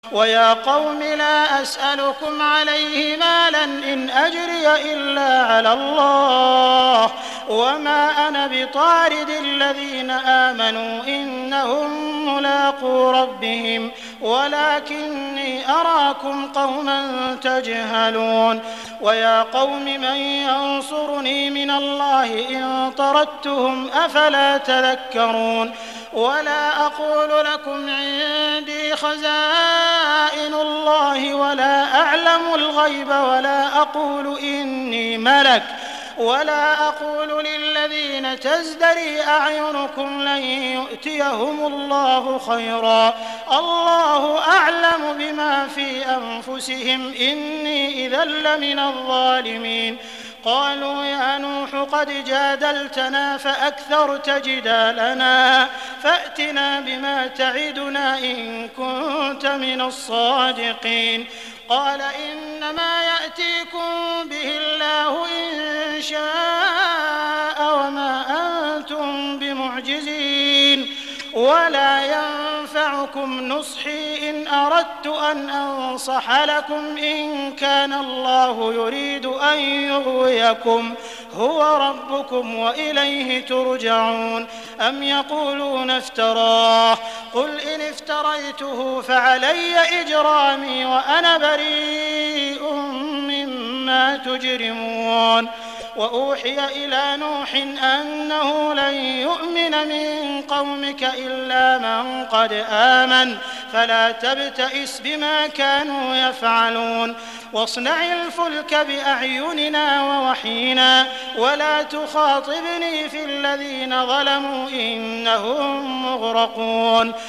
ويا قوم لا أسألكم عليه مالا إن أجري إلا على الله وما أنا بطارد الذين آمنوا إنهم ملاقو ربهم ولكني أراكم قوما تجهلون ويا قوم من ينصرني من الله إن طردتهم أفلا تذكرون ولا أقول لكم عندي خزائن الله ولا أعلم الغيب ولا أقول إني ملك ولا أقول للذين تزدري أعينكم لن يؤتيهم الله خيرا الله أعلم بما في أنفسهم إني إذا لمن الظالمين قالوا يا نوح قد جادلتنا فأكثرت جدالنا فأتنا بما تعدنا إن كنت من الصادقين قال إنما يأتيكم به الله إن شاء وما أنتم بمعجزين ولا ينفعكم نصحي إن أردت أن أنصح لكم إن كان الله يريد أن يغويكم هو ربكم وإليه ترجعون أم يقولون افتراه قل إن افتريته فعلي إجرامي وأنا بريء مما تجرمون وأوحي إلى نوح أنه لن يؤمن من قومك إلا من قد آمن فلا تبتئس بما كانوا يفعلون واصنع الفلك بأعيننا ووحينا ولا تخاطبني في الذين ظلموا إنهم مغرقون